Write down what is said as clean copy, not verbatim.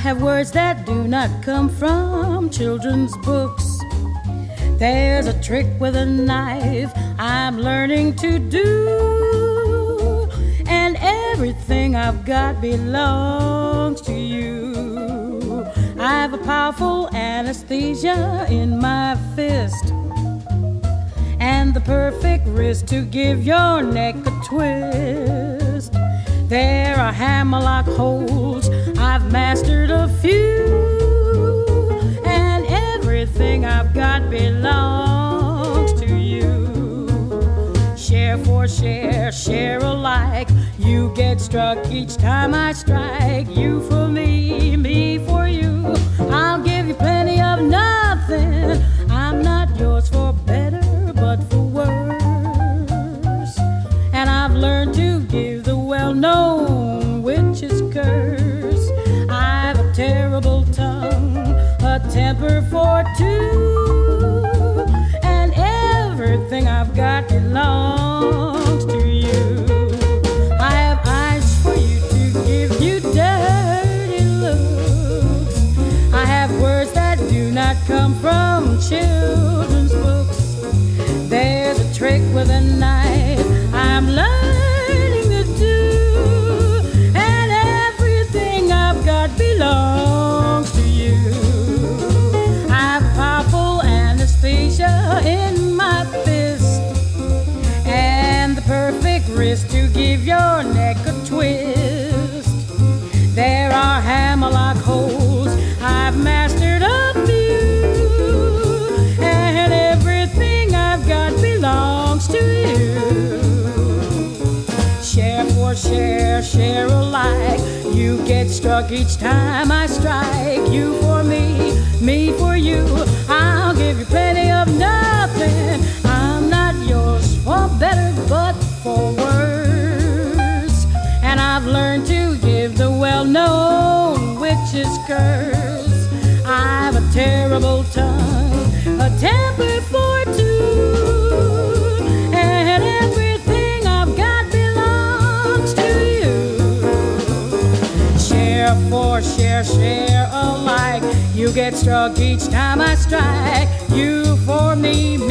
have words that do not come from children's books. There's a trick with a knife I'm learning to do, and everything I've got belongs to you. I have a powerful anesthesia in my fist, and the perfect wrist to give your neck a twist. There are hammerlock holds, I've mastered a few, and everything I've got belongs to you. Share for share, share alike, you get struck each time I strike. You for me, me for you, I'll give you plenty of nothing. I'm not yours for better but for worse, and I've learned to give the well-known witch's curse. I've a terrible tongue, a temper for two, and everything I've got belongs to you. I have eyes for you to give you dirty looks. I have words that do not come from children's books. There's a trick with a knife I'm learning to do, and everything I've got belongs to you. I have powerful anesthesia in my fist, and the perfect wrist to give your neck a twist. There are hammerlock holes, I've mastered a few, and everything I've got belongs to you. Share for share, share alike, you get struck each time I strike. You for me, me for you, I'll give you plenty of nothing. I'm not yours for better but for worse, and I've learned to give the well-known witch's curse. I've a terrible tongue, a temper for two, and everything I've got belongs to you. Share for share, share alike, you get struck each time I strike. You for me,